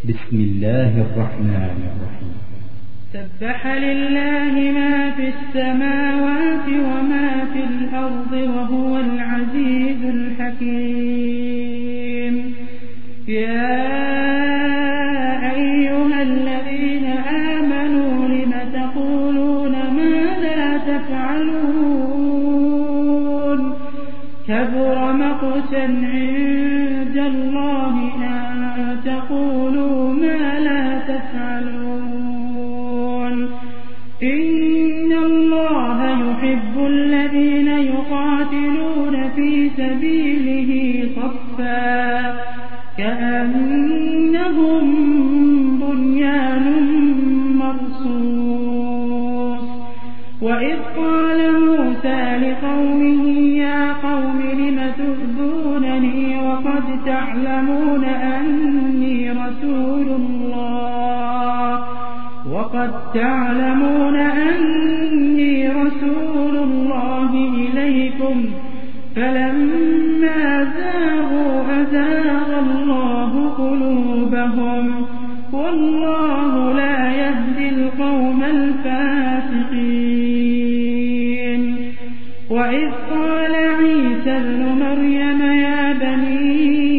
بسم الله الرحمن الرحيم. سبح لله ما في السماوات وما في الأرض وهو العزيز الحكيم. يا أيها الذين آمنوا لم تقولون ما لا تفعلون كبر مقتا عند الله أن تقولوا ما لا تفعلون. إن الله يحب الذين يقاتلون في سبيله صفا كأنهم بنيان مرصوص. وإذ قال موسى لقومه يا قوم لم تؤذونني وقد تعلمون أني رسول الله إليكم فلما زاغوا أزاغ الله قلوبهم والله لا يهدي القوم الفاسقين. وإذ قال عيسى ابن مريم يا بني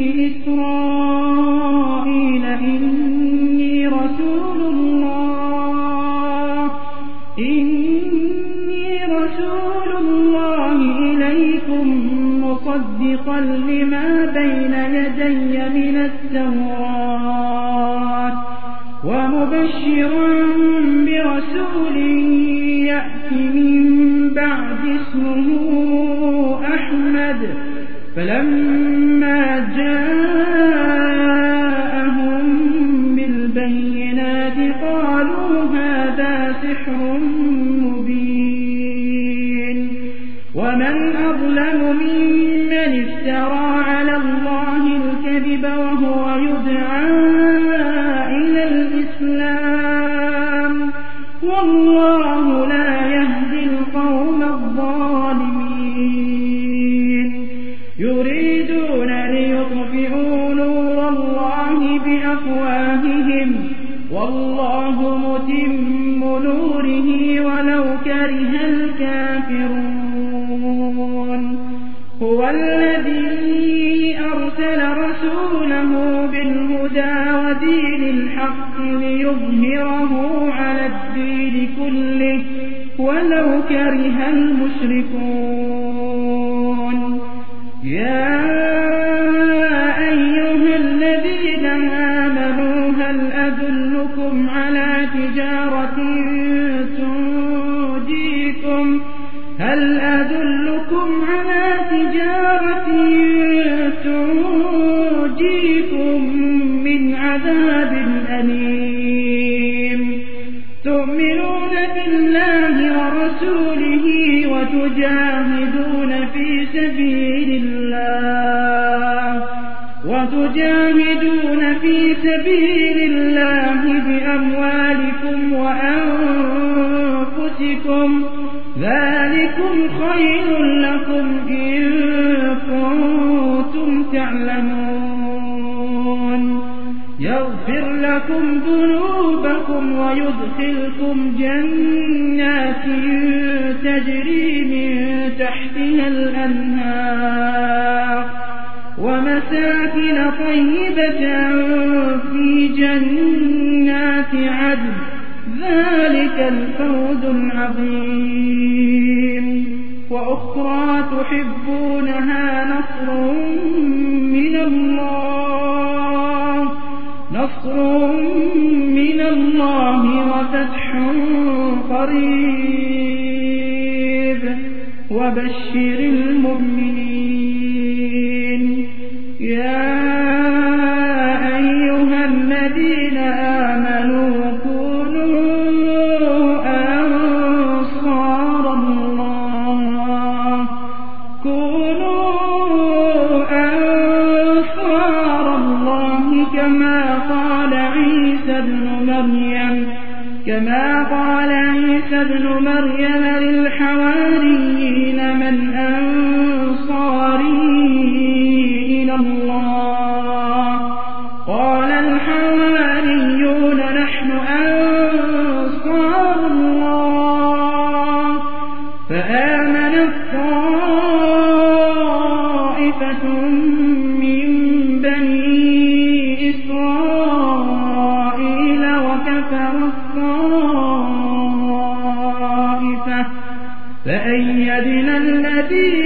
إسرائيل إني رسول الله إليكم مصدقا لما بين يدي من التوراة ومبشرا برسول يأتي من بعد اسمه أحمد. فلما جاءهم بالبينات قالوا هذا سحر مبين. ومن أظلم ممن افترى على الله الكذب وهو يدعى إلى الإسلام والله لا يهدي القوم الظالمين. يريدون ليطفئوا نور الله بأفواههم والله متم نوره ولو كره الكافرون. هو الذي أرسل رسوله بالهدى ودين الحق ليظهره على الدين كله ولو كره المشركون. يا أيها الذين آمنوا هل أدلكم على تجارة تنجيكم من عذاب أليم. تؤمنون بالله ورسوله وتجاهدون في سبيل الله بأموالكم وأنفسكم ذلكم خير لكم إن كنتم تعلمون. يغفر لكم ذنوبكم ويدخلكم جنات تجري من تحتها الأنهار ومساكن طيبة في جنات عدن ذلك الفوز العظيم. وأخرى تحبونها نصر من الله وفتح قريب وبشر المؤمنين. يا أيها الذين آمنوا كونوا أنصار الله كما قال عيسى ابن مريم للحواريين من أنصاري إلى الله قال الحواريون آمنت طائفة من بني إسرائيل وكفرت طائفة فأيدنا الذين